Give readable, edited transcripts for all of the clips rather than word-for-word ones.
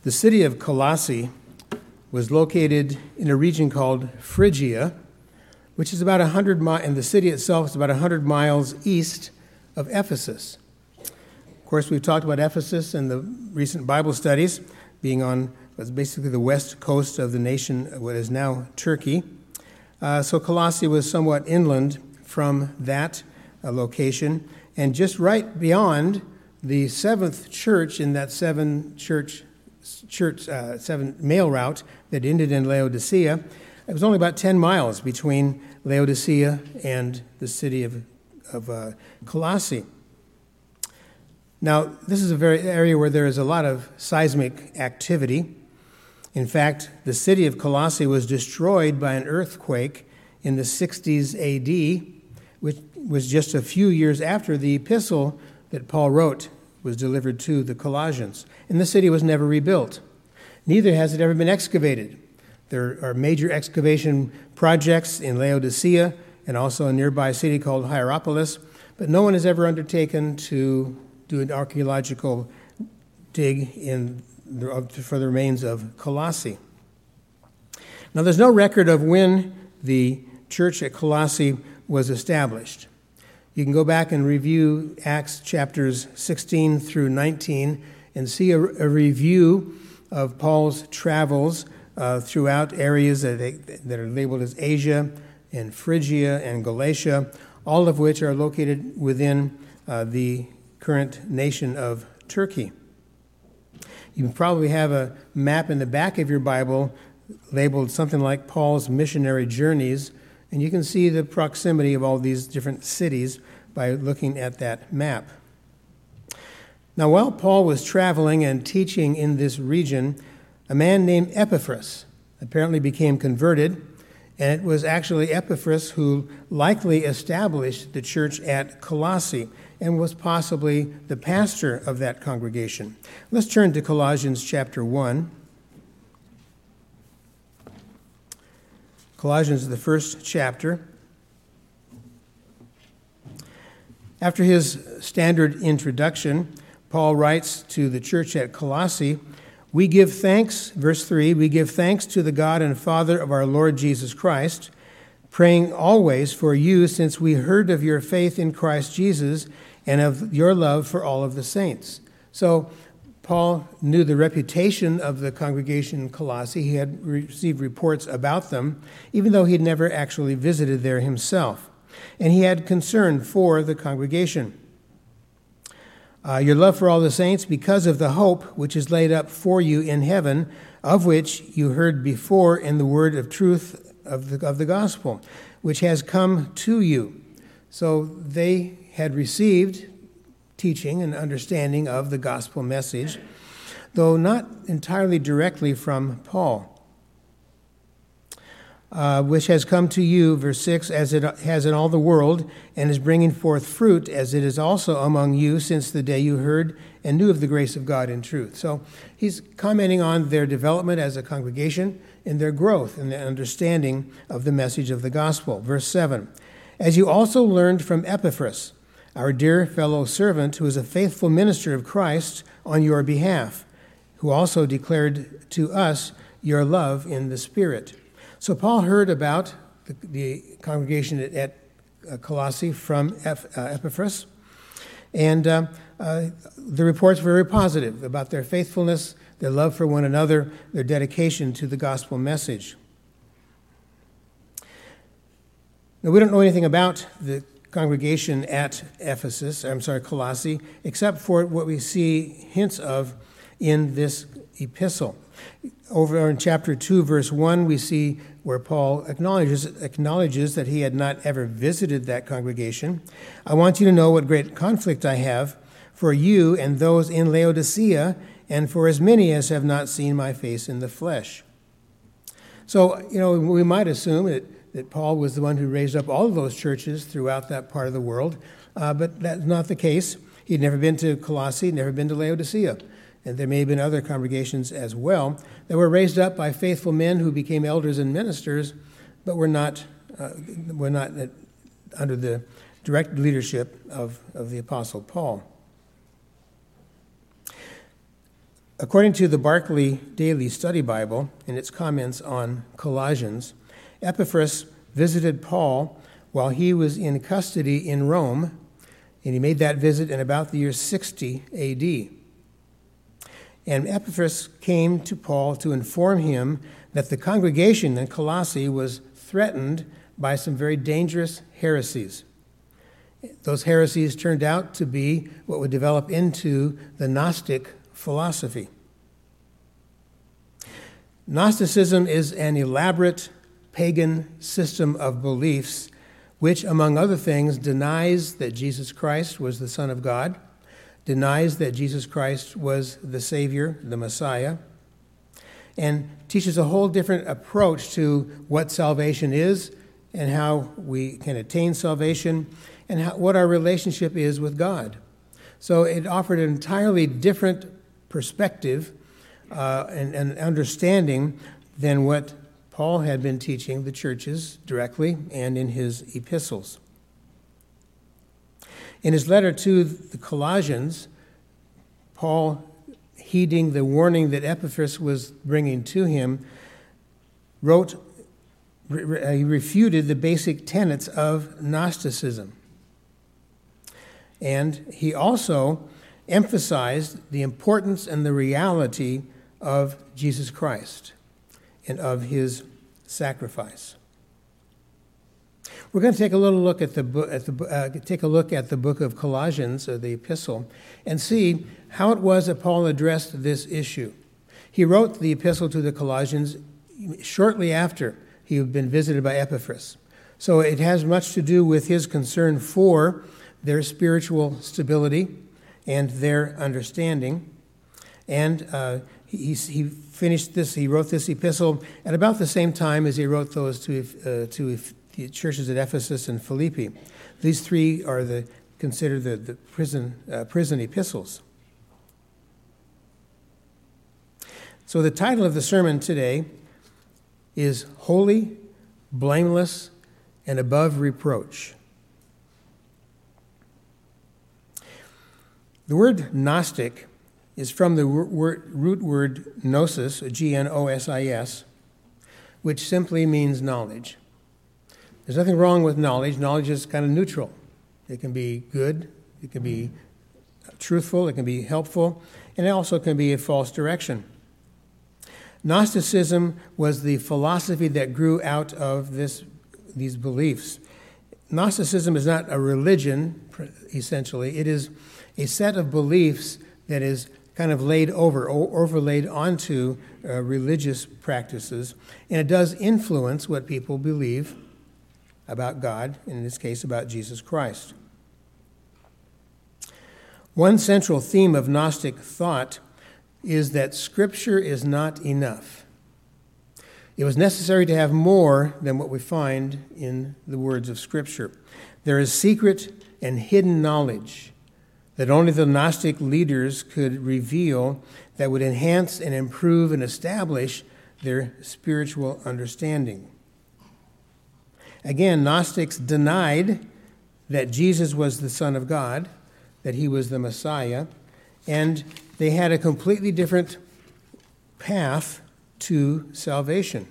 The city of Colossae was located in a region called Phrygia, which is about 100 miles, and the city itself is about 100 miles east of Ephesus. Of course, we've talked about Ephesus in the recent Bible studies, being on what's basically the west coast of the nation, what is now Turkey. So Colossae was somewhat inland from that location, and just right beyond the seventh church in that seven mail route that ended in Laodicea. It was only about 10 miles between Laodicea and the city of Colossae. Now, this is a very area where there is a lot of seismic activity. In fact, the city of Colossae was destroyed by an earthquake in the 60s AD, which was just a few years after the epistle that Paul wrote was delivered to the Colossians. And the city was never rebuilt. Neither has it ever been excavated. There are major excavation projects in Laodicea and also a nearby city called Hierapolis, but no one has ever undertaken to do an archaeological dig for the remains of Colossae. Now, there's no record of when the church at Colossae was established. You can go back and review Acts chapters 16 through 19 and see a review of Paul's travels throughout areas that are labeled as Asia and Phrygia and Galatia, all of which are located within the current nation of Turkey. You probably have a map in the back of your Bible labeled something like Paul's missionary journeys, and you can see the proximity of all these different cities by looking at that map. Now, while Paul was traveling and teaching in this region, a man named Epaphras apparently became converted, and it was actually Epaphras who likely established the church at Colossae and was possibly the pastor of that congregation. Let's turn to Colossians chapter 1. Colossians is the first chapter. After his standard introduction, Paul writes to the church at Colossae, "We give thanks," verse 3, "we give thanks to the God and Father of our Lord Jesus Christ, praying always for you since we heard of your faith in Christ Jesus and of your love for all of the saints." So Paul knew the reputation of the congregation in Colossae. He had received reports about them, even though he had never actually visited there himself. And he had concern for the congregation. Your love for all the saints because of the hope which is laid up for you in heaven, of which you heard before in the word of truth of the gospel, which has come to you. So they had received teaching and understanding of the gospel message, though not entirely directly from Paul. Which has come to you, verse 6, as it has in all the world, and is bringing forth fruit, as it is also among you since the day you heard and knew of the grace of God in truth. So he's commenting on their development as a congregation and their growth in their understanding of the message of the gospel. Verse 7, as you also learned from Epaphras, our dear fellow servant, who is a faithful minister of Christ on your behalf, who also declared to us your love in the Spirit. So Paul heard about the congregation at Colossae from Epaphras, and the reports were very positive about their faithfulness, their love for one another, their dedication to the gospel message. Now, we don't know anything about the congregation at Colossae, except for what we see hints of in this epistle. Over in chapter 2, verse 1, we see where Paul acknowledges that he had not ever visited that congregation. I want you to know what great conflict I have for you and those in Laodicea, and for as many as have not seen my face in the flesh. So, we might assume that Paul was the one who raised up all of those churches throughout that part of the world, but that's not the case. He'd never been to Colossae, never been to Laodicea. And there may have been other congregations as well that were raised up by faithful men who became elders and ministers, but were not under the direct leadership of the Apostle Paul. According to the Barclay Daily Study Bible, in its comments on Colossians, Epaphras visited Paul while he was in custody in Rome, and he made that visit in about the year 60 A.D. And Epaphras came to Paul to inform him that the congregation in Colossae was threatened by some very dangerous heresies. Those heresies turned out to be what would develop into the Gnostic philosophy. Gnosticism is an elaborate pagan system of beliefs which, among other things, denies that Jesus Christ was the Son of God, denies that Jesus Christ was the Savior, the Messiah, and teaches a whole different approach to what salvation is and how we can attain salvation and what our relationship is with God. So it offered an entirely different perspective and understanding than what Paul had been teaching the churches directly and in his epistles. In his letter to the Colossians, Paul, heeding the warning that Epaphras was bringing to him, he refuted the basic tenets of Gnosticism. And he also emphasized the importance and the reality of Jesus Christ and of his sacrifice. We're going to take a little look at the book of Colossians, or the epistle, and see how it was that Paul addressed this issue. He wrote the epistle to the Colossians shortly after he had been visited by Epaphras. So it has much to do with his concern for their spiritual stability and their understanding. And he finished this. He wrote this epistle at about the same time as he wrote those to the churches at Ephesus and Philippi. These three are considered the prison epistles. So the title of the sermon today is Holy, Blameless, and Above Reproach. The word Gnostic is from the root word gnosis, Gnosis, which simply means knowledge. There's nothing wrong with knowledge. Knowledge is kind of neutral. It can be good, it can be truthful, it can be helpful, and it also can be a false direction. Gnosticism was the philosophy that grew out of these beliefs. Gnosticism is not a religion, essentially. It is a set of beliefs that is kind of overlaid onto religious practices, and it does influence what people believe about God, in this case about Jesus Christ. One central theme of Gnostic thought is that Scripture is not enough. It was necessary to have more than what we find in the words of Scripture. There is secret and hidden knowledge that only the Gnostic leaders could reveal that would enhance and improve and establish their spiritual understanding. Again, Gnostics denied that Jesus was the Son of God, that he was the Messiah, and they had a completely different path to salvation.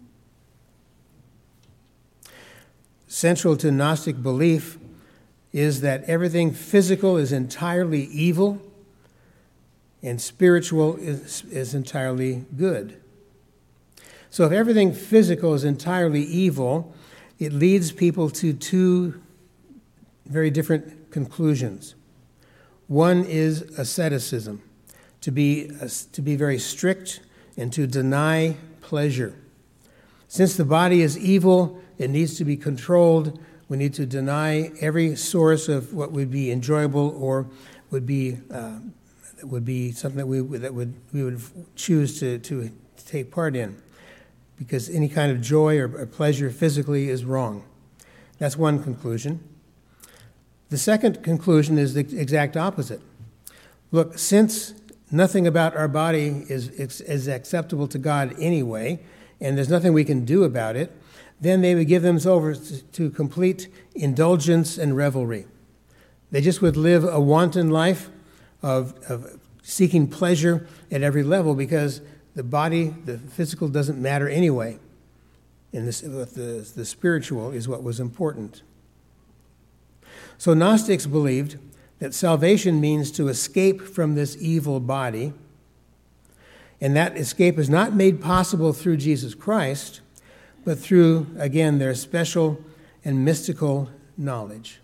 Central to Gnostic belief is that everything physical is entirely evil and spiritual is entirely good. So if everything physical is entirely evil, it leads people to two very different conclusions. One is asceticism, to be very strict and to deny pleasure. Since the body is evil, it needs to be controlled. We need to deny every source of what would be enjoyable or would be something that we would choose to take part in, because any kind of joy or pleasure physically is wrong. That's one conclusion. The second conclusion is the exact opposite. Look, since nothing about our body is acceptable to God anyway, and there's nothing we can do about it, then they would give themselves over to complete indulgence and revelry. They just would live a wanton life of seeking pleasure at every level because the body, the physical, doesn't matter anyway. And the spiritual is what was important. So Gnostics believed that salvation means to escape from this evil body, and that escape is not made possible through Jesus Christ, but through, again, their special and mystical knowledge.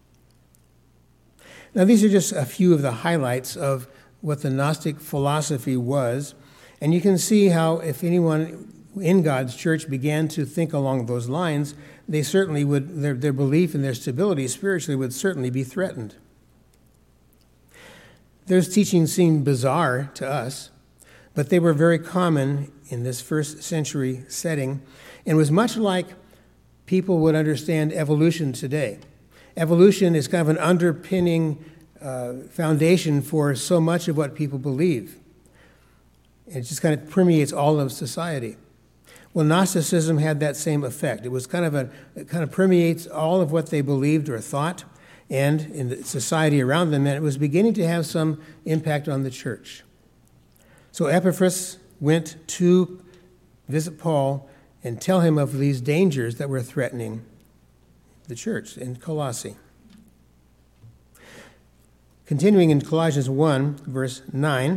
Now, these are just a few of the highlights of what the Gnostic philosophy was, and you can see how if anyone in God's church began to think along those lines, they certainly would, their belief and their stability spiritually would certainly be threatened. Those teachings seem bizarre to us, but they were very common in this first century setting and was much like people would understand evolution today. Evolution is kind of an underpinning foundation for so much of what people believe. It just kind of permeates all of society. Well, Gnosticism had that same effect. It was it kind of permeates all of what they believed or thought, and in the society around them, and it was beginning to have some impact on the church. So Epaphras went to visit Paul and tell him of these dangers that were threatening the church in Colossae. Continuing in Colossians 1, verse 9,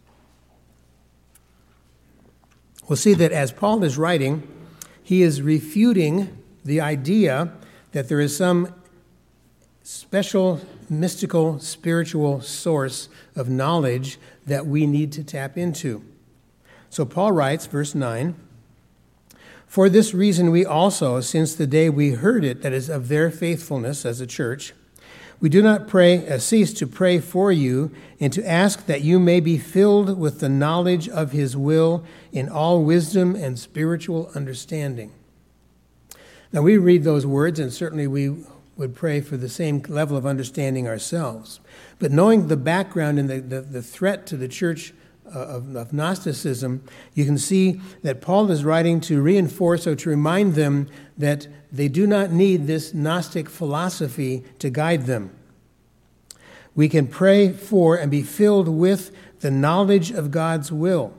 we'll see that as Paul is writing, he is refuting the idea that there is some special, mystical, spiritual source of knowledge that we need to tap into. So Paul writes, verse 9, "For this reason we also, since the day we heard it, that is of their faithfulness as a church, we do not cease to pray for you and to ask that you may be filled with the knowledge of his will in all wisdom and spiritual understanding." Now we read those words, and certainly we would pray for the same level of understanding ourselves. But knowing the background and the threat to the church of Gnosticism, you can see that Paul is writing to reinforce or to remind them that they do not need this Gnostic philosophy to guide them. We can pray for and be filled with the knowledge of God's will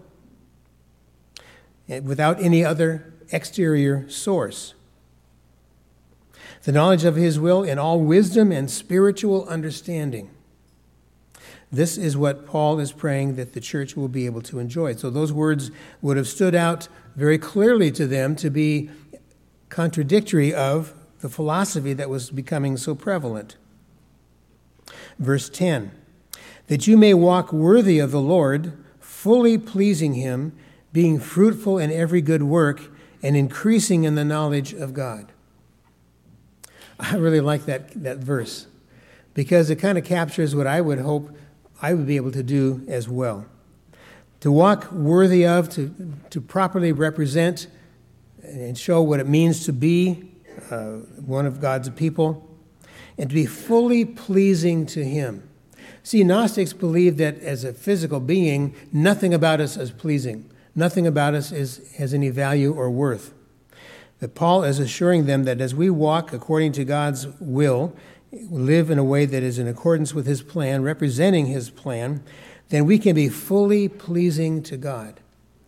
without any other exterior source. The knowledge of his will in all wisdom and spiritual understanding. This is what Paul is praying that the church will be able to enjoy. So those words would have stood out very clearly to them to be contradictory of the philosophy that was becoming so prevalent. Verse 10, "That you may walk worthy of the Lord, fully pleasing him, being fruitful in every good work, and increasing in the knowledge of God." I really like that verse because it kind of captures what I would hope I would be able to do as well. To walk worthy of, to properly represent and show what it means to be one of God's people, and to be fully pleasing to him. See, Gnostics believe that as a physical being, nothing about us is pleasing. Nothing about us has any value or worth. But Paul is assuring them that as we walk according to God's will, live in a way that is in accordance with his plan, representing his plan, then we can be fully pleasing to God.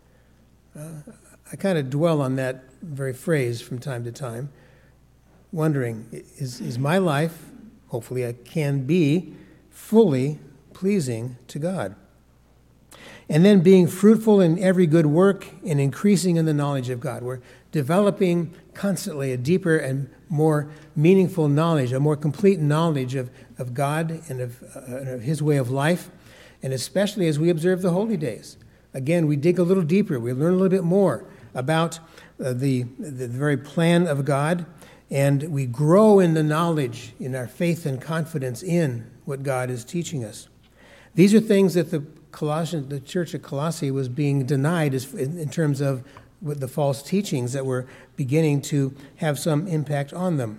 I kind of dwell on that very phrase from time to time, wondering, is my life, hopefully I can be, fully pleasing to God? And then being fruitful in every good work and increasing in the knowledge of God. We're developing constantly a deeper and more meaningful knowledge, a more complete knowledge of God and of his way of life, and especially as we observe the holy days. Again, we dig a little deeper. We learn a little bit more about the very plan of God, and we grow in the knowledge, in our faith and confidence in what God is teaching us. These are things that the church of Colossae was being denied in terms of the false teachings that were beginning to have some impact on them.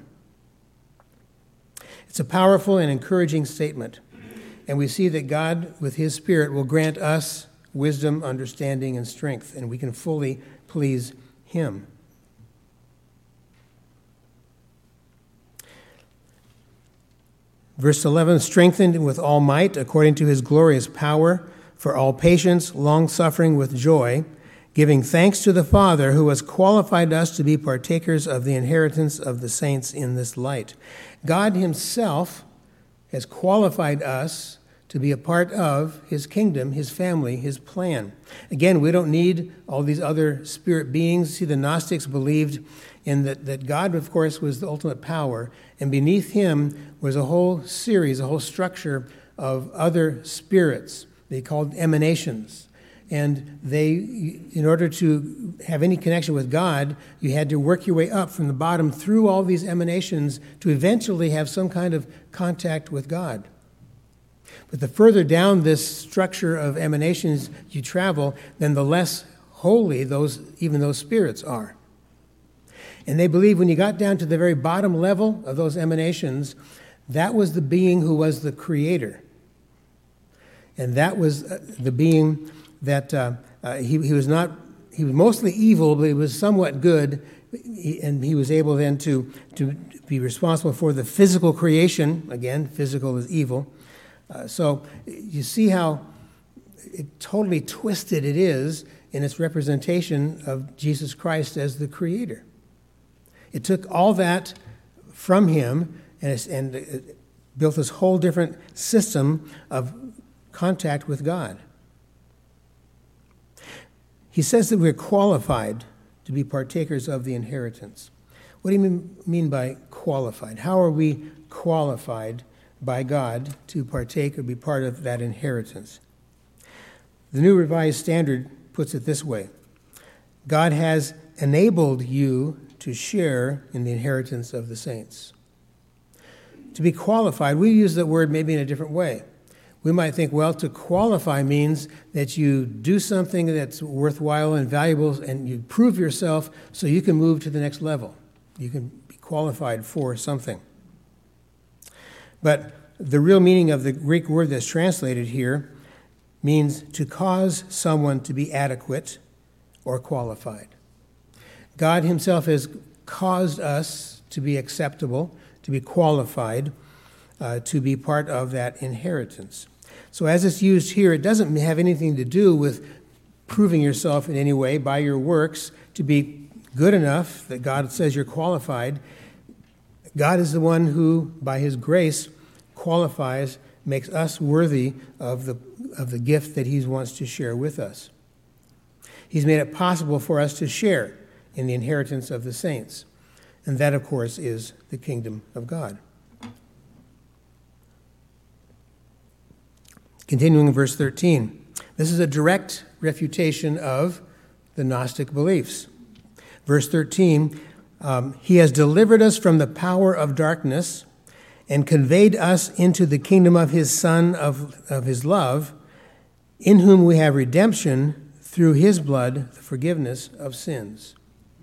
It's a powerful and encouraging statement, and we see that God, with his Spirit, will grant us wisdom, understanding, and strength, and we can fully please him. Verse 11, "Strengthened with all might, according to his glorious power, for all patience, long-suffering with joy, giving thanks to the Father who has qualified us to be partakers of the inheritance of the saints in this light. God himself has qualified us to be a part of his kingdom, his family, his plan. Again, we don't need all these other spirit beings. See, the Gnostics believed in that God, of course, was the ultimate power, and beneath him was a whole series, a whole structure of other spirits. They called emanations. And they, in order to have any connection with God, you had to work your way up from the bottom through all these emanations to eventually have some kind of contact with God. But the further down this structure of emanations you travel, then the less holy even those spirits are. And they believe when you got down to the very bottom level of those emanations, that was the being who was the creator. And that was the being that he was mostly evil, but he was somewhat good, and he was able then to be responsible for the physical creation. Again, physical is evil. So you see how totally twisted it is in its representation of Jesus Christ as the creator. It took all that from him and it built this whole different system of contact with God. He says that we're qualified to be partakers of the inheritance. What do you mean by qualified? How are we qualified by God to partake or be part of that inheritance? The New Revised Standard puts it this way: God has enabled you to share in the inheritance of the saints. To be qualified, we use that word maybe in a different way. We might think, well, to qualify means that you do something that's worthwhile and valuable and you prove yourself so you can move to the next level. You can be qualified for something. But the real meaning of the Greek word that's translated here means to cause someone to be adequate or qualified. God himself has caused us to be acceptable, to be qualified, to be part of that inheritance. So as it's used here, it doesn't have anything to do with proving yourself in any way by your works to be good enough that God says you're qualified. God is the one who, by his grace, qualifies, makes us worthy of the gift that he wants to share with us. He's made it possible for us to share in the inheritance of the saints. And that, of course, is the kingdom of God. Continuing in verse 13. This is a direct refutation of the Gnostic beliefs. Verse 13, he has delivered us from the power of darkness and conveyed us into the kingdom of his Son, of his love, in whom we have redemption through his blood, the forgiveness of sins.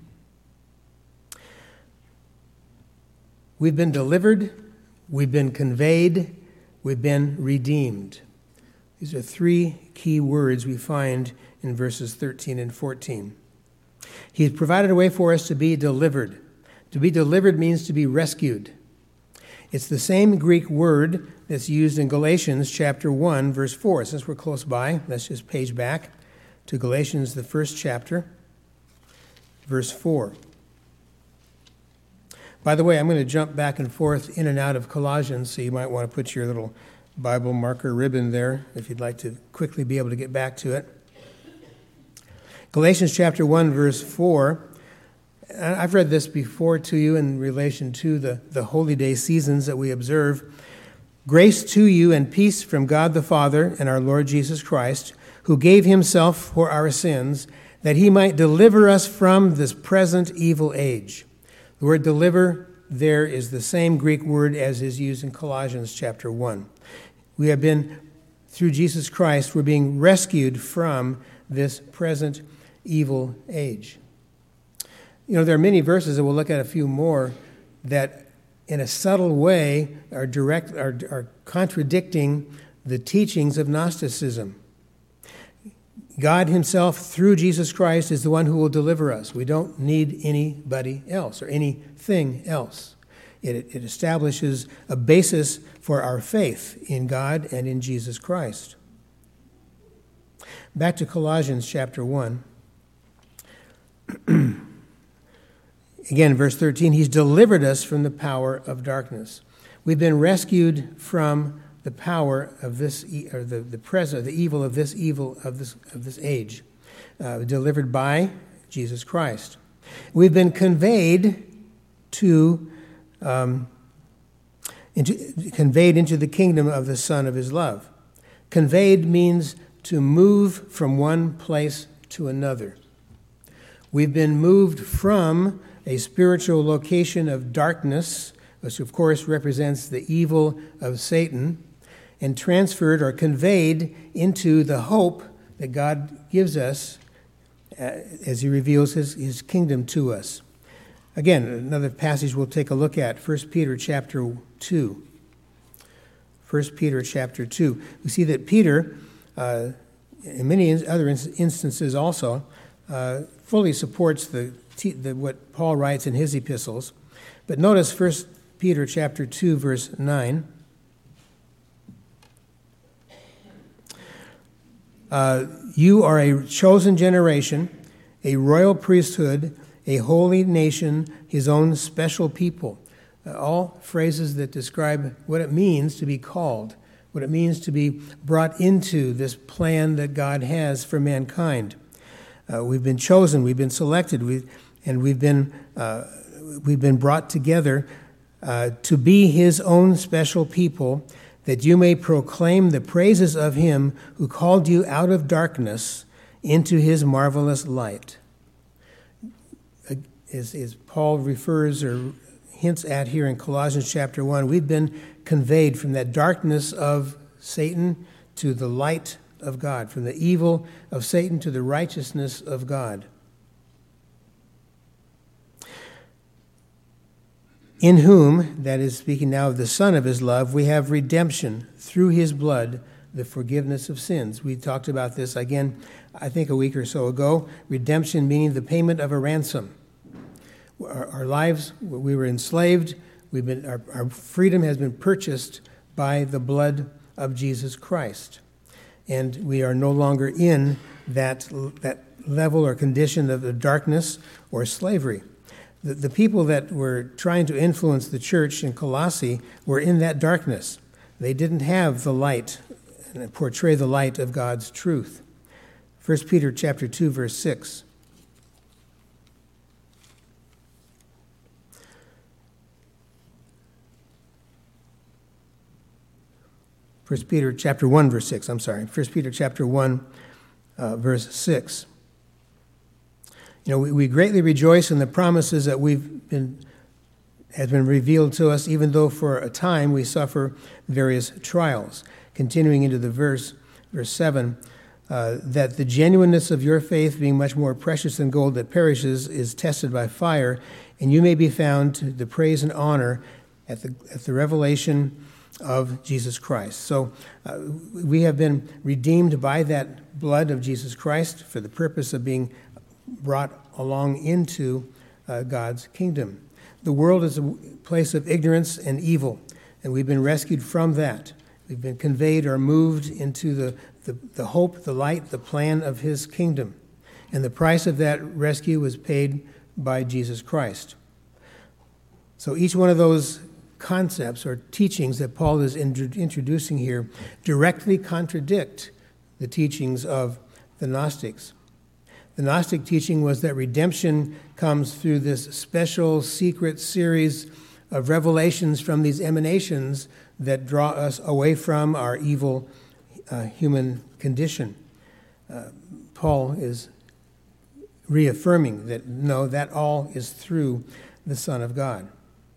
We've been delivered, we've been conveyed, we've been redeemed. These are three key words we find in verses 13 and 14. He's provided a way for us to be delivered. To be delivered means to be rescued. It's the same Greek word that's used in Galatians chapter 1, verse 4. Since we're close by, let's just page back to Galatians, the first chapter, verse 4. By the way, I'm going to jump back and forth in and out of Colossians, so you might want to put your little Bible marker ribbon there if you'd like to quickly be able to get back to it. Galatians chapter 1, verse 4. I've read this before to you in relation to the holy day seasons that we observe. Grace to you and peace from God the Father and our Lord Jesus Christ, who gave himself for our sins, that he might deliver us from this present evil age. The word deliver there is the same Greek word as is used in Colossians chapter 1. We have been, through Jesus Christ, we're being rescued from this present evil age. You know, there are many verses, and we'll look at a few more, that in a subtle way are contradicting the teachings of Gnosticism. God himself, through Jesus Christ, is the one who will deliver us. We don't need anybody else or anything else. It establishes a basis for our faith in God and in Jesus Christ. Back to Colossians chapter 1. Again, verse 13, he's delivered us from the power of darkness. We've been rescued from the power of this, or the evil of this age, delivered by Jesus Christ. We've been conveyed into the kingdom of the Son of his love. Conveyed means to move from one place to another. We've been moved from a spiritual location of darkness, which of course represents the evil of Satan, and transferred or conveyed into the hope that God gives us as he reveals his kingdom to us. Again, another passage we'll take a look at, 1 Peter chapter 2. 1 Peter chapter 2. We see that Peter, in many other instances also, fully supports what Paul writes in his epistles. But notice 1 Peter chapter 2, verse 9. You are a chosen generation, a royal priesthood, a holy nation, his own special people. All phrases that describe what it means to be called, what it means to be brought into this plan that God has for mankind. We've been chosen, we've been selected, we've been brought together to be his own special people, that you may proclaim the praises of him who called you out of darkness into his marvelous light. As Paul refers or hints at here in Colossians chapter 1, we've been conveyed from that darkness of Satan to the light of God, from the evil of Satan to the righteousness of God. In whom, that is speaking now of the Son of his love, we have redemption through his blood, the forgiveness of sins. We talked about this again, I think a week or so ago. Redemption meaning the payment of a ransom. Our lives, we were enslaved. Our freedom has been purchased by the blood of Jesus Christ. And we are no longer in that level or condition of darkness or slavery. The people that were trying to influence the church in Colossae were in that darkness. They didn't have the light and portray the light of God's truth. 1 Peter chapter 2, verse 6. 1 Peter chapter 1, verse 6, 1 Peter chapter 1, verse 6. We greatly rejoice in the promises that has been revealed to us, even though for a time we suffer various trials. Continuing into the verse 7, that the genuineness of your faith, being much more precious than gold that perishes, is tested by fire, and you may be found to the praise and honor at the revelation of Jesus Christ. So we have been redeemed by that blood of Jesus Christ for the purpose of being brought along into God's kingdom. The world is a place of ignorance and evil, and we've been rescued from that. We've been conveyed or moved into the hope, the light, the plan of his kingdom. And the price of that rescue was paid by Jesus Christ. So each one of those concepts or teachings that Paul is introducing here directly contradict the teachings of the Gnostics. The Gnostic teaching was that redemption comes through this special secret series of revelations from these emanations that draw us away from our evil human condition. Paul is reaffirming that no, that all is through the Son of God.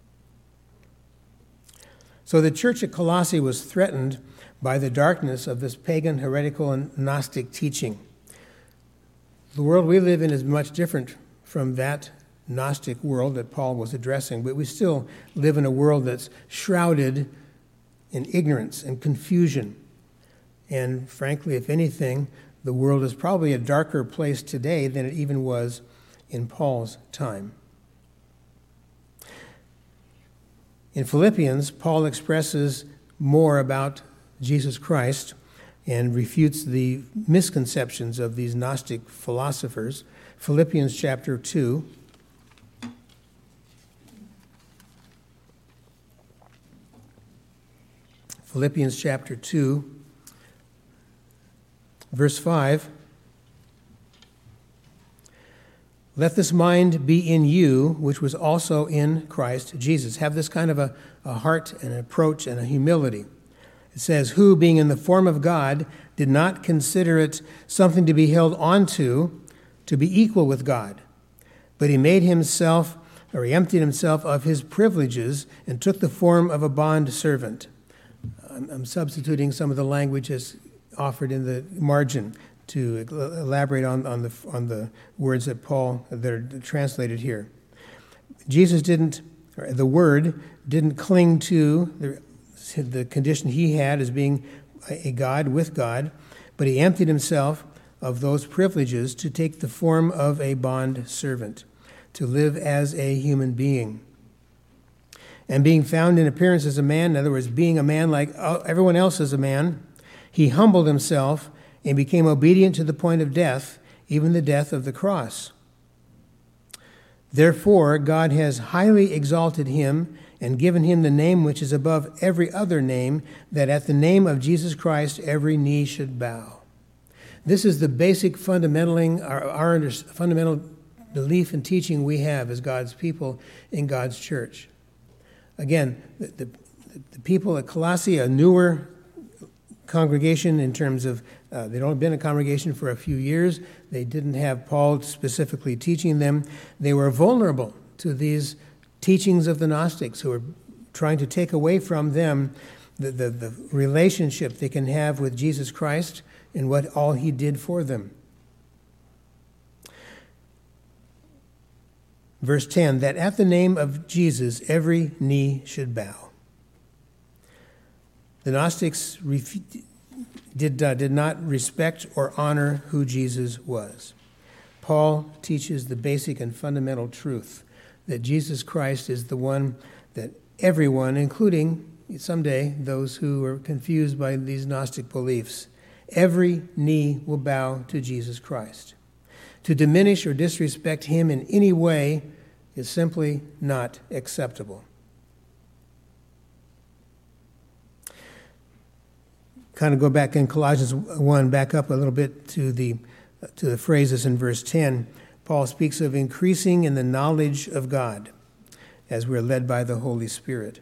So the church at Colossae was threatened by the darkness of this pagan, heretical, and Gnostic teaching. The world we live in is much different from that Gnostic world that Paul was addressing, but we still live in a world that's shrouded in ignorance and confusion. And frankly, if anything, the world is probably a darker place today than it even was in Paul's time. In Philippians, Paul expresses more about Jesus Christ and refutes the misconceptions of these Gnostic philosophers. Philippians chapter 2. Philippians chapter 2, verse 5. Let this mind be in you, which was also in Christ Jesus. Have this kind of a heart and an approach and a humility. It says, who, being in the form of God, did not consider it something to be held onto, to be equal with God. But he emptied himself of his privileges and took the form of a bond servant. I'm substituting some of the language as offered in the margin to elaborate on the words that are translated here. The Word didn't cling to the condition he had as being a God with God, but he emptied himself of those privileges to take the form of a bond servant, to live as a human being. And being found in appearance as a man, in other words, being a man like everyone else is a man, he humbled himself and became obedient to the point of death, even the death of the cross. Therefore, God has highly exalted him and given him the name which is above every other name, that at the name of Jesus Christ every knee should bow. This is the basic fundamental belief and teaching we have as God's people in God's church. Again, the people at Colossae, a newer congregation in terms of they'd only been a congregation for a few years. They didn't have Paul specifically teaching them. They were vulnerable to these teachings of the Gnostics who were trying to take away from them the relationship they can have with Jesus Christ and what all he did for them. Verse 10, that at the name of Jesus every knee should bow. The Gnostics did not respect or honor who Jesus was. Paul teaches the basic and fundamental truth that Jesus Christ is the one that everyone, including someday those who are confused by these Gnostic beliefs, every knee will bow to Jesus Christ. To diminish or disrespect him in any way is simply not acceptable. Kind of go back in Colossians 1, back up a little bit to the phrases in verse 10. Paul speaks of increasing in the knowledge of God as we're led by the Holy Spirit.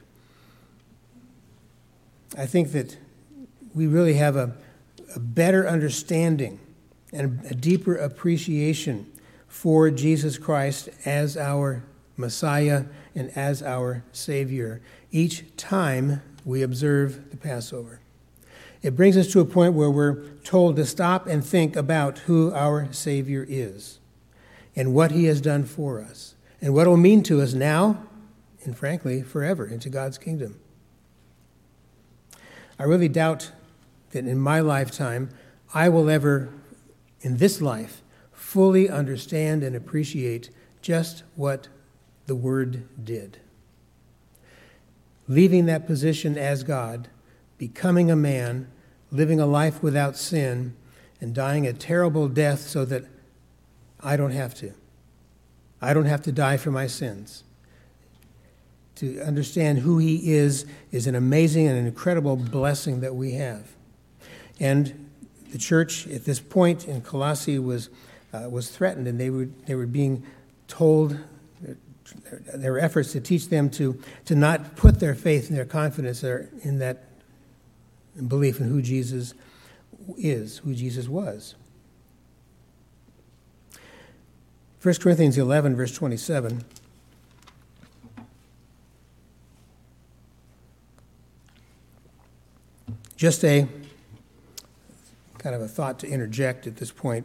I think that we really have a better understanding and a deeper appreciation for Jesus Christ as our Messiah and as our Savior each time we observe the Passover. It brings us to a point where we're told to stop and think about who our Savior is and what he has done for us and what it will mean to us now and, frankly, forever into God's kingdom. I really doubt that in my lifetime I will ever, in this life, fully understand and appreciate just what the Word did. Leaving that position as God, becoming a man, living a life without sin, and dying a terrible death so that I don't have to. I don't have to die for my sins. To understand who he is an amazing and an incredible blessing that we have. And the church at this point in Colossae was threatened, and they were being told, there were efforts to teach them to not put their faith and their confidence in that belief in who Jesus is, who Jesus was. 1 Corinthians 11, verse 27. Just a kind of a thought to interject at this point.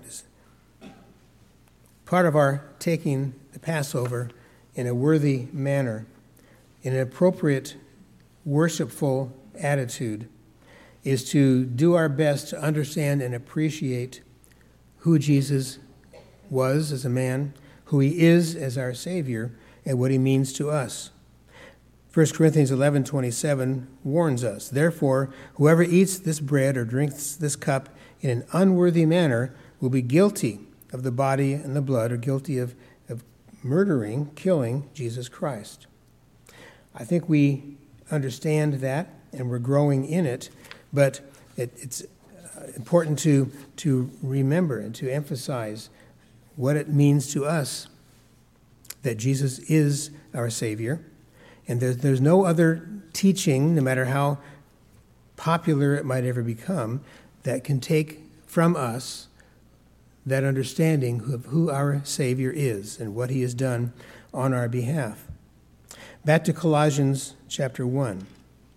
Part of our taking the Passover in a worthy manner, in an appropriate, worshipful attitude, is to do our best to understand and appreciate who Jesus was as a man, who he is as our Savior, and what he means to us. 1 Corinthians 11:27 warns us, "Therefore, whoever eats this bread or drinks this cup in an unworthy manner will be guilty of the body and the blood," or guilty of murdering, killing Jesus Christ. I think we understand that, and we're growing in it, but it's important to remember and to emphasize what it means to us that Jesus is our Savior. And there's no other teaching, no matter how popular it might ever become, that can take from us that understanding of who our Savior is and what he has done on our behalf. Back to Colossians chapter 1.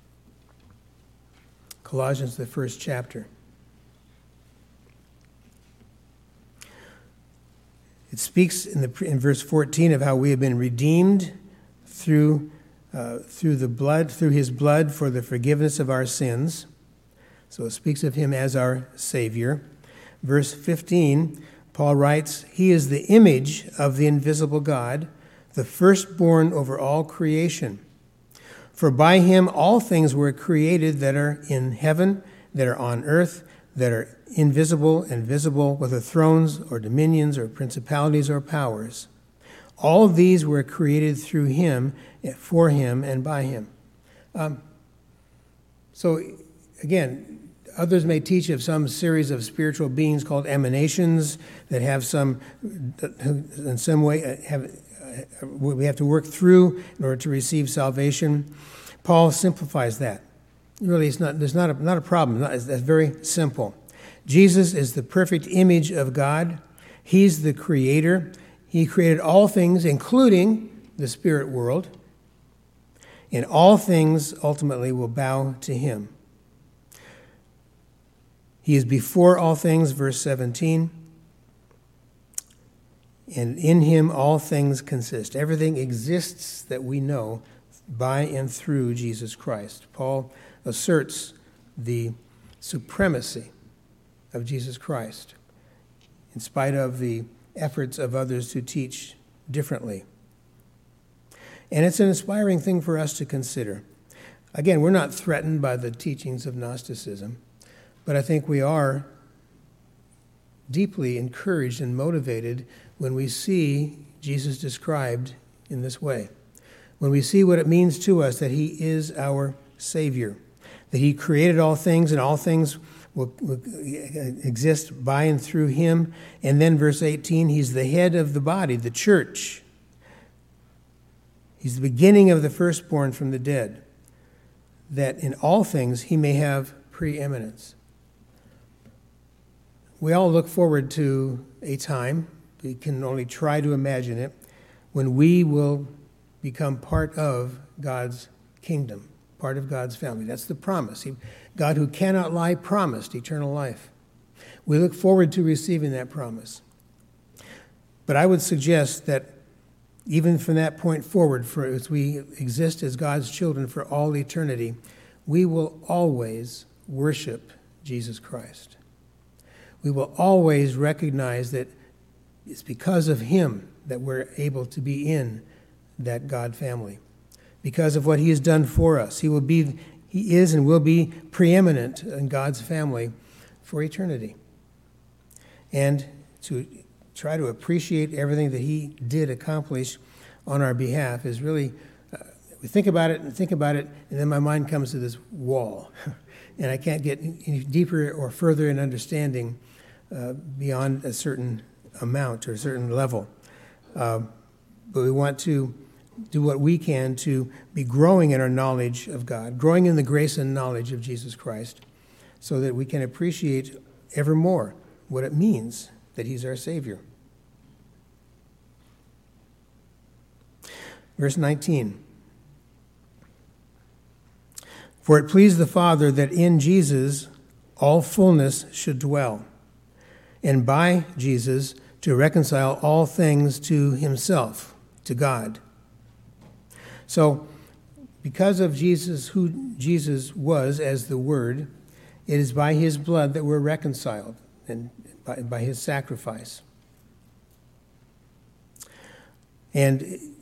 Colossians, the first chapter. It speaks in verse 14 of how we have been redeemed through his blood for the forgiveness of our sins. So it speaks of him as our Savior. Verse 15, Paul writes, "He is the image of the invisible God, the firstborn over all creation. For by him all things were created that are in heaven, that are on earth, that are invisible and visible, whether thrones or dominions or principalities or powers. All of these were created through him, for him, and by him." So again, others may teach of some series of spiritual beings called emanations that have in some way, we have to work through in order to receive salvation. Paul simplifies that. Really, there's not a problem. That's very simple. Jesus is the perfect image of God. He's the creator. He created all things, including the spirit world. And all things ultimately will bow to him. He is before all things, verse 17. And in him all things consist. Everything exists that we know by and through Jesus Christ. Paul asserts the supremacy of Jesus Christ in spite of the efforts of others to teach differently. And it's an inspiring thing for us to consider. Again, we're not threatened by the teachings of Gnosticism, but I think we are deeply encouraged and motivated when we see Jesus described in this way. When we see what it means to us that he is our Savior, that he created all things and all things will exist by and through him. And then verse 18, he's the head of the body, the church. He's the beginning of the firstborn from the dead, that in all things he may have preeminence. We all look forward to a time, we can only try to imagine it, when we will become part of God's kingdom, part of God's family. That's the promise. God, who cannot lie, promised eternal life. We look forward to receiving that promise. But I would suggest that even from that point forward, for as we exist as God's children for all eternity, we will always worship Jesus Christ. We will always recognize that it's because of him that we're able to be in that God family. Because of what he has done for us. He is and will be preeminent in God's family for eternity. And to try to appreciate everything that he did accomplish on our behalf is really, we think about it, and then my mind comes to this wall. And I can't get any deeper or further in understanding beyond a certain amount or a certain level. But we want to do what we can to be growing in our knowledge of God, growing in the grace and knowledge of Jesus Christ, so that we can appreciate ever more what it means that he's our Savior. Verse 19. For it pleased the Father that in Jesus all fullness should dwell, and by Jesus to reconcile all things to himself, to God. So, because of Jesus, who Jesus was as the Word, it is by his blood that we're reconciled, and by his sacrifice. And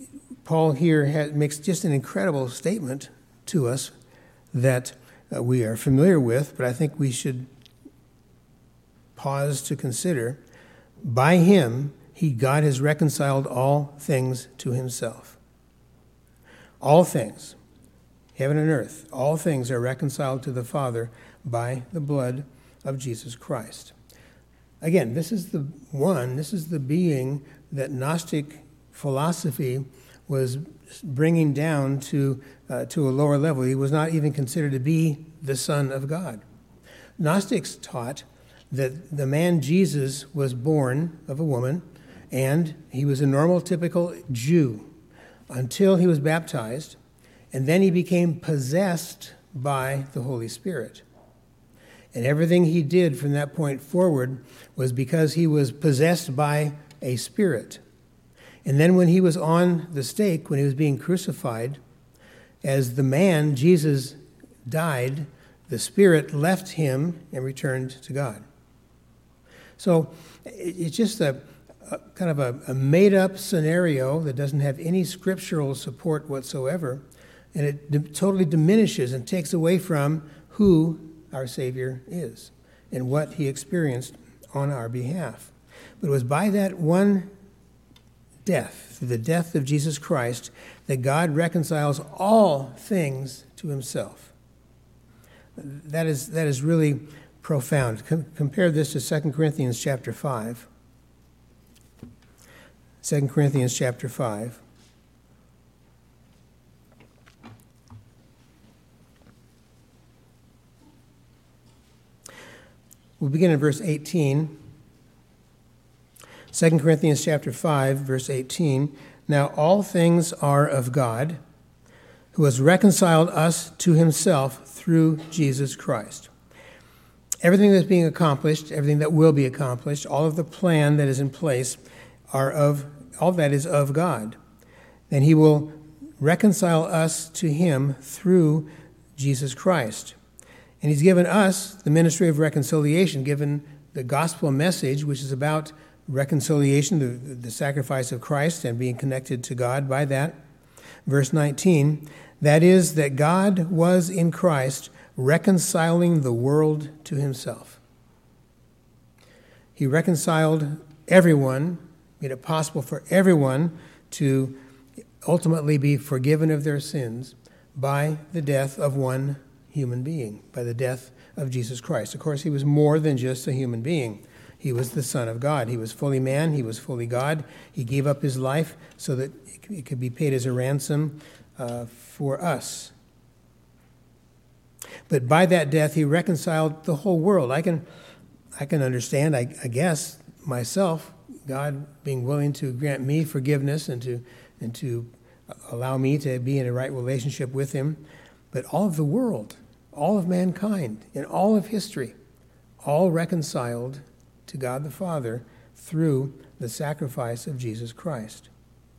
Paul here makes just an incredible statement to us that we are familiar with, but I think we should pause to consider. By him, God has reconciled all things to himself. All things, heaven and earth, all things are reconciled to the Father by the blood of Jesus Christ. Again, this is the being that Gnostic philosophy was bringing down to a lower level. He was not even considered to be the Son of God. Gnostics taught that the man Jesus was born of a woman, and he was a normal, typical Jew until he was baptized, and then he became possessed by the Holy Spirit. And everything he did from that point forward was because he was possessed by a spirit. And then when he was on the stake, when he was being crucified, as the man, Jesus, died, the spirit left him and returned to God. So it's just a kind of a made-up scenario that doesn't have any scriptural support whatsoever, and it totally diminishes and takes away from who our Savior is and what he experienced on our behalf. But it was by that one death, through the death of Jesus Christ, that God reconciles all things to himself. That is really profound. Compare this to 2 Corinthians chapter 5. 2 Corinthians chapter 5. We'll begin in verse 18. 2 Corinthians chapter 5, verse 18. Now all things are of God, who has reconciled us to himself through Jesus Christ. Everything that's being accomplished, everything that will be accomplished, all of the plan that is in place all that is of God. And he will reconcile us to him through Jesus Christ. And he's given us the ministry of reconciliation, given the gospel message, which is about reconciliation, the sacrifice of Christ and being connected to God by that. Verse 19, that is, that God was in Christ reconciling the world to himself. He reconciled everyone, made it possible for everyone to ultimately be forgiven of their sins by the death of one human being, by the death of Jesus Christ. Of course, he was more than just a human being. He was the Son of God. He was fully man. He was fully God. He gave up his life so that it could be paid as a ransom for us. But by that death, he reconciled the whole world. I can understand, I guess, myself, God being willing to grant me forgiveness and to allow me to be in a right relationship with him. But all of the world, all of mankind, in all of history, all reconciled to God the Father through the sacrifice of Jesus Christ.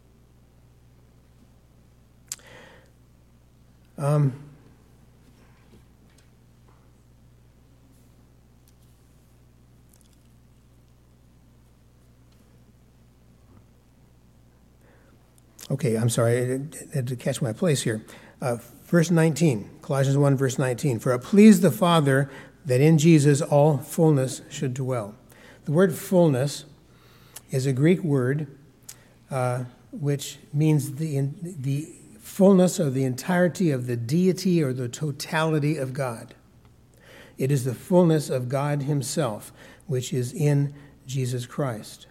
Okay, I'm sorry, I had to catch my place here. Verse 19, Colossians 1, verse 19. For it pleased the Father that in Jesus all fullness should dwell. The word fullness is a Greek word which means the fullness or the entirety of the deity or the totality of God. It is the fullness of God himself, which is in Jesus Christ.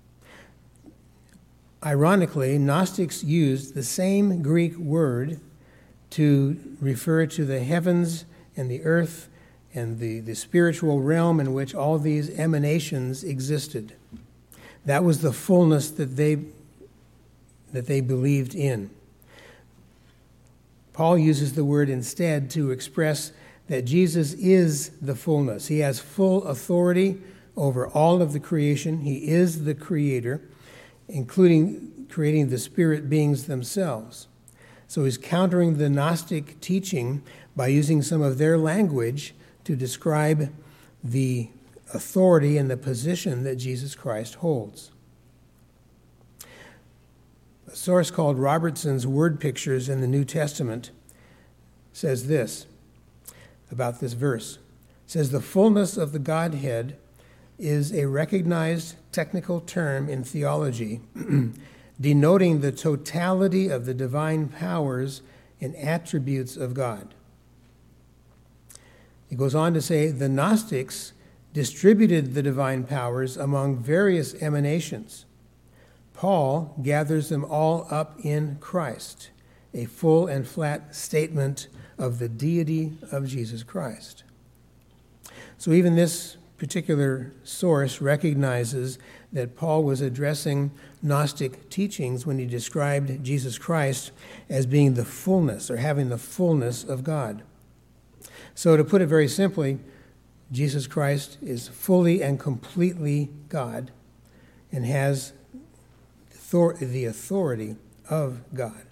Ironically, Gnostics used the same Greek word to refer to the heavens and the earth and the spiritual realm in which all these emanations existed. That was the fullness that they believed in. Paul uses the word instead to express that Jesus is the fullness. He has full authority over all of the creation. He is the creator, including creating the spirit beings themselves. So he's countering the Gnostic teaching by using some of their language to describe the authority and the position that Jesus Christ holds. A source called Robertson's Word Pictures in the New Testament says this about this verse. It says, the fullness of the Godhead is a recognized technical term in theology denoting the totality of the divine powers and attributes of God. It goes on to say, the Gnostics distributed the divine powers among various emanations. Paul gathers them all up in Christ, a full and flat statement of the deity of Jesus Christ. So even this particular source recognizes that Paul was addressing Gnostic teachings when he described Jesus Christ as being the fullness or having the fullness of God. So to put it very simply, Jesus Christ is fully and completely God and has the authority of God.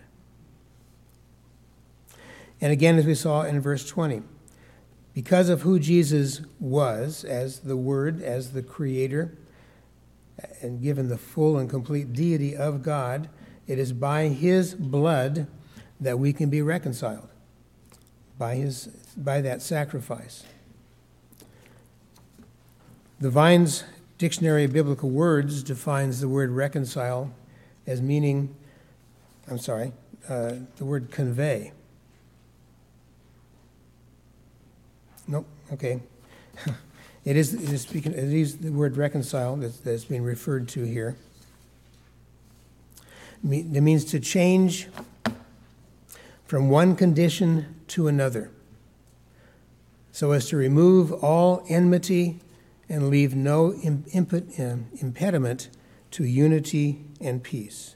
And again, as we saw in verse 20, because of who Jesus was as the Word, as the Creator, and given the full and complete deity of God, it is by His blood that we can be reconciled, by that sacrifice. The Vine's Dictionary of Biblical Words defines the word reconcile as meaning, the word convey. Nope, okay. It is the word reconcile that's being referred to here. It means to change from one condition to another, so as to remove all enmity and leave no impediment to unity and peace.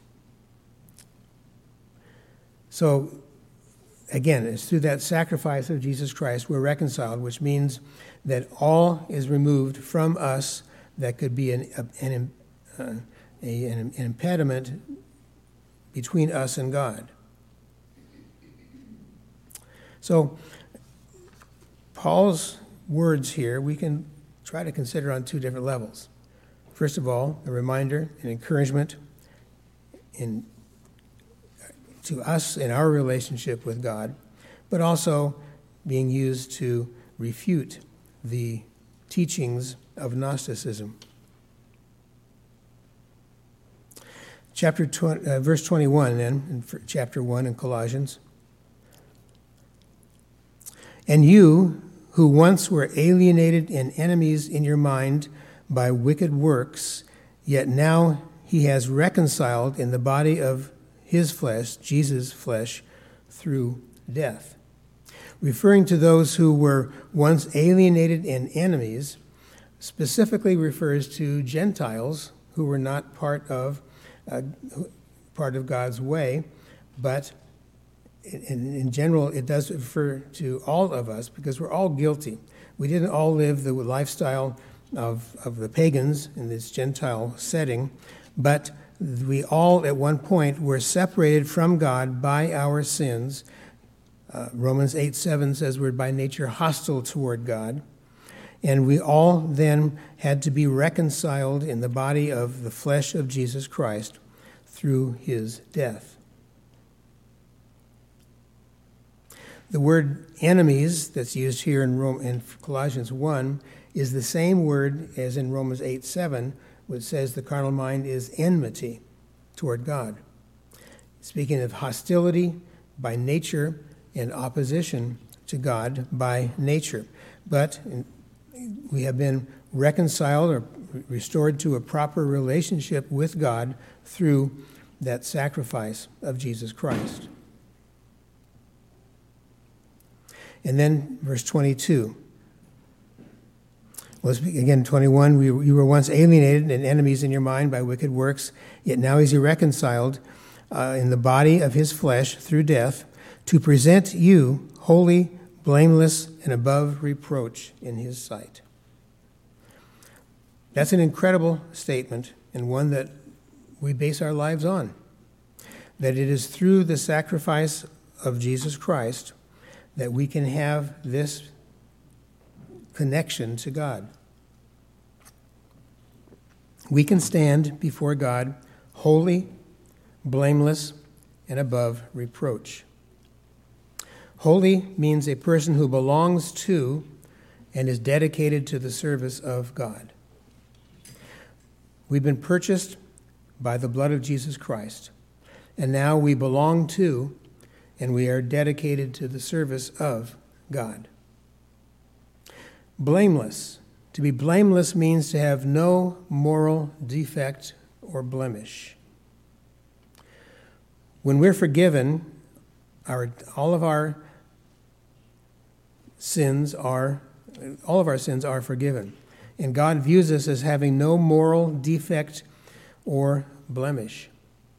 So, again, it's through that sacrifice of Jesus Christ we're reconciled, which means that all is removed from us that could be an impediment between us and God. So, Paul's words here we can try to consider on two different levels. First of all, a reminder, an encouragement to us in our relationship with God, but also being used to refute the teachings of Gnosticism. Verse 21 then, in chapter 1 in Colossians. And you, who once were alienated and enemies in your mind by wicked works, yet now he has reconciled in the body of his flesh, Jesus' flesh, through death. Referring to those who were once alienated and enemies, specifically refers to Gentiles who were not part of God's way, but in general, it does refer to all of us because we're all guilty. We didn't all live the lifestyle of the pagans in this Gentile setting, but we all at one point were separated from God by our sins. Romans 8:7 says we're by nature hostile toward God. And we all then had to be reconciled in the body of the flesh of Jesus Christ through his death. The word enemies that's used here in Colossians 1 is the same word as in Romans 8:7, which says the carnal mind is enmity toward God. Speaking of hostility by nature and opposition to God by nature. But we have been reconciled or restored to a proper relationship with God through that sacrifice of Jesus Christ. And then verse 22. Well, again, 21, you were once alienated and enemies in your mind by wicked works, yet now is he reconciled in the body of his flesh through death to present you holy, blameless, and above reproach in his sight. That's an incredible statement and one that we base our lives on. That it is through the sacrifice of Jesus Christ that we can have this connection to God. We can stand before God holy, blameless, and above reproach. Holy means a person who belongs to and is dedicated to the service of God. We've been purchased by the blood of Jesus Christ, and now we belong to and we are dedicated to the service of God. Blameless. To be blameless means to have no moral defect or blemish. When we're forgiven, all of our sins are forgiven. And God views us as having no moral defect or blemish.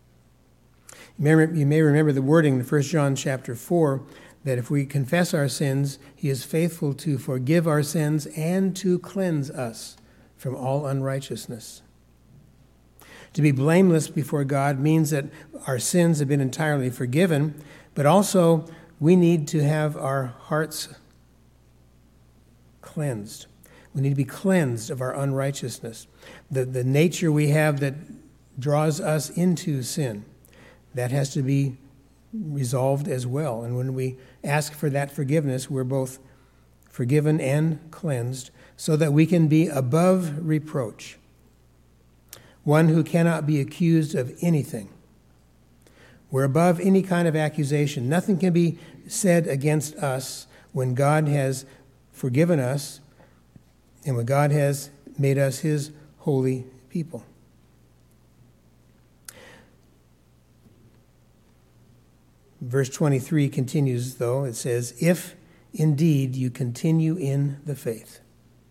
You may remember the wording in 1 John chapter 4, that if we confess our sins, he is faithful to forgive our sins and to cleanse us from all unrighteousness. To be blameless before God means that our sins have been entirely forgiven, but also we need to have our hearts cleansed. We need to be cleansed of our unrighteousness. The nature we have that draws us into sin, that has to be resolved as well. And when we ask for that forgiveness, we're both forgiven and cleansed so that we can be above reproach. One who cannot be accused of anything. We're above any kind of accusation. Nothing can be said against us when God has forgiven us and when God has made us his holy people. Verse 23 continues, though. It says, if indeed you continue in the faith.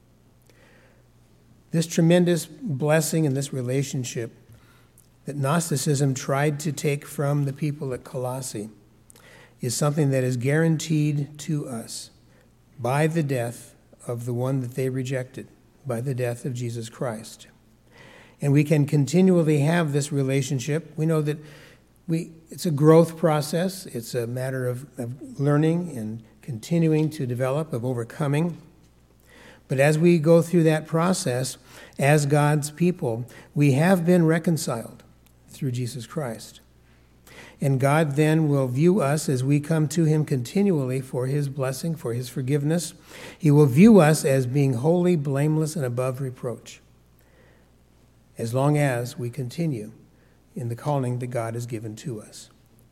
This tremendous blessing in this relationship that Gnosticism tried to take from the people at Colossae is something that is guaranteed to us by the death of the one that they rejected, by the death of Jesus Christ. And we can continually have this relationship. We know that it's a growth process. It's a matter of learning and continuing to develop, of overcoming. But as we go through that process, as God's people, we have been reconciled through Jesus Christ. And God then will view us as we come to him continually for his blessing, for his forgiveness. He will view us as being holy, blameless, and above reproach, as long as we continue in the calling that God has given to us.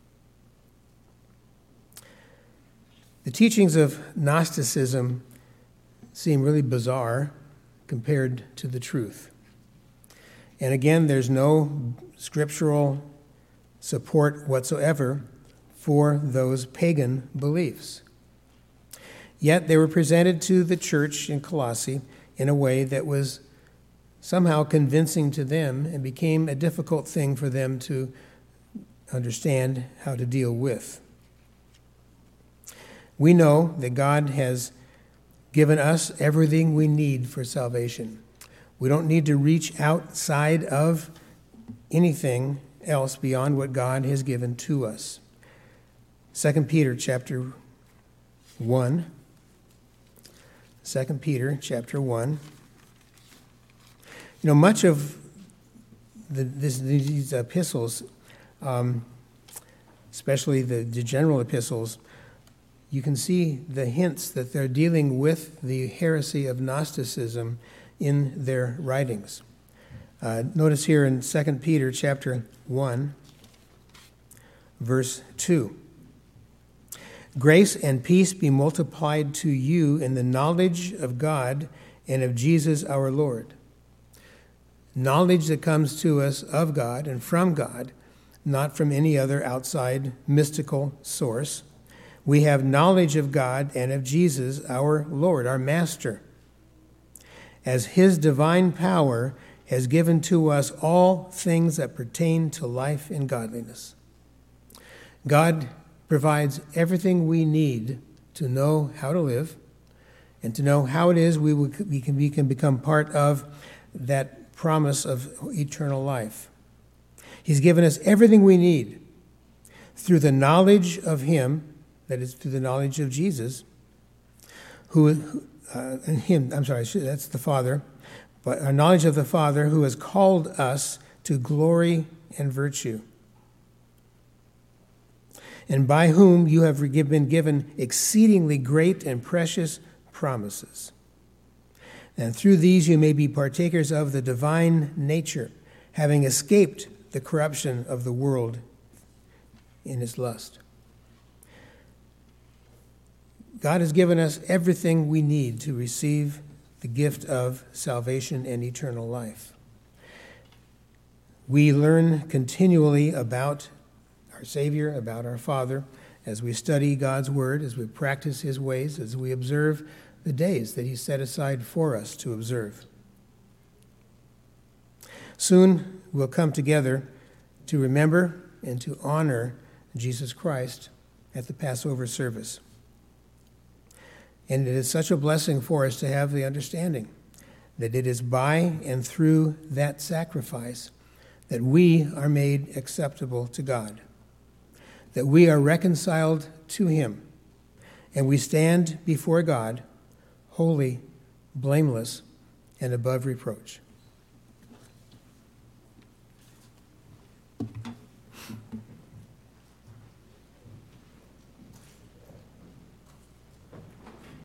The teachings of Gnosticism seem really bizarre compared to the truth. And again, there's no scriptural support whatsoever for those pagan beliefs. Yet they were presented to the church in Colossae in a way that was somehow convincing to them and became a difficult thing for them to understand how to deal with. We know that God has given us everything we need for salvation. We don't need to reach outside of anything else beyond what God has given to us. 2 Peter chapter 1. 2 Peter chapter 1. You know, much of these epistles, especially the general epistles, you can see the hints that they're dealing with the heresy of Gnosticism in their writings. Notice here in 2 Peter chapter 1, verse 2. Grace and peace be multiplied to you in the knowledge of God and of Jesus our Lord. Knowledge that comes to us of God and from God, not from any other outside mystical source. We have knowledge of God and of Jesus our Lord, our Master, as his divine power has given to us all things that pertain to life and godliness. God provides everything we need to know how to live and to know how it is we can become part of that promise of eternal life. He's given us everything we need through the knowledge of him, that is, through the knowledge of Jesus, that's the Father, but our knowledge of the Father who has called us to glory and virtue. and by whom you have been given exceedingly great and precious promises. And through these you may be partakers of the divine nature, having escaped the corruption of the world in its lust. God has given us everything we need to receive the gift of salvation and eternal life. We learn continually about our Savior, about our Father, as we study God's Word, as we practice His ways, as we observe the days that He set aside for us to observe. Soon we'll come together to remember and to honor Jesus Christ at the Passover service. And it is such a blessing for us to have the understanding that it is by and through that sacrifice that we are made acceptable to God, that we are reconciled to Him, and we stand before God holy, blameless, and above reproach.